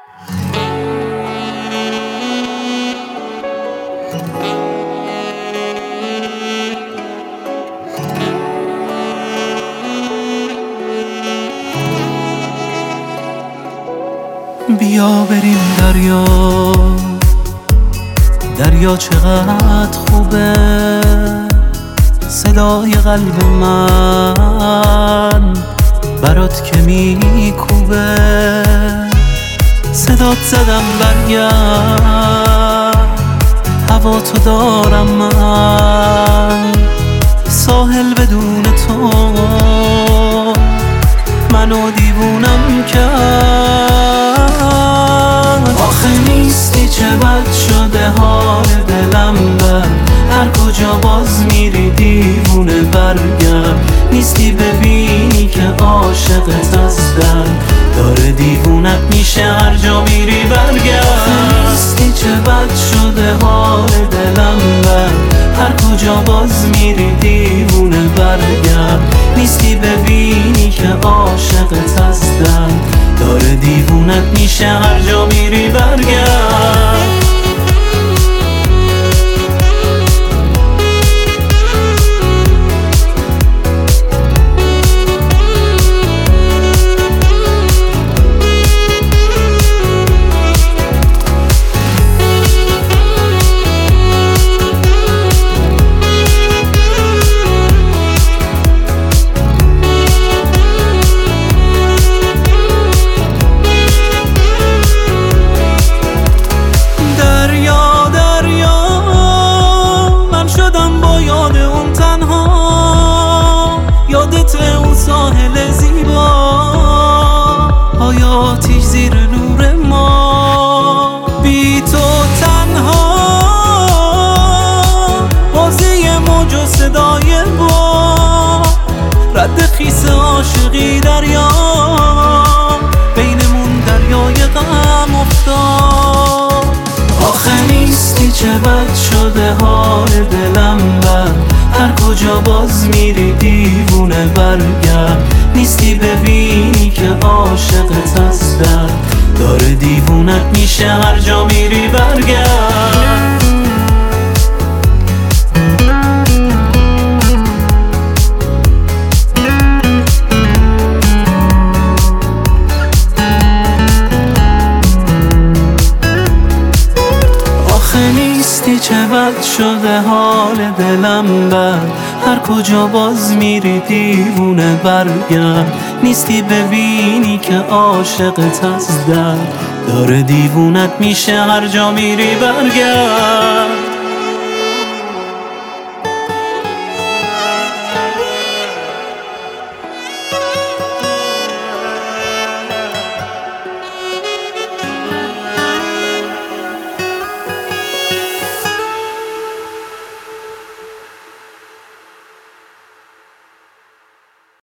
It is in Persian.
بیا بریم دریا، دریا چقدر خوبه، صدای قلب من برات که میکوبه، صدات زدم برگرد، هوا تو دارم من، ساحل بدون تو منو دیوونم کرد. آخه نیستی چه بد شده حال دلم بد، هر کجا باز میری دیوونه برگرد، نیستی ببینی که عاشقت هستم، داره دیوونت میشه هر جا میری برگرد. آخه نیستی چه بد شده حال دلم بد، هر کجا باز میری دیوونه برگرد، نیستی ببینی که عاشقت هستم، داره دیوونت میشه هر جا میری برگرد. ساحل زیبا آیاتش زیر نور ما، بی تو تنها بازی موج و صدای با، رد خیس عاشقی دریا، بینمون دریای غم افتاد. آخه نیستی چه بد شده حال دلم بد، هر کجا باز میری دیوونه برگرد، نیستی ببینی که عاشقت هستم، داره دیوونت میشه هر جا میری برگرد. نیستی چه بد شده حال دلم بد، هر کجا باز میری دیوونه برگرد، نیستی ببینی که عاشقت هستم، داره دیوونت میشه هر جا میری برگرد.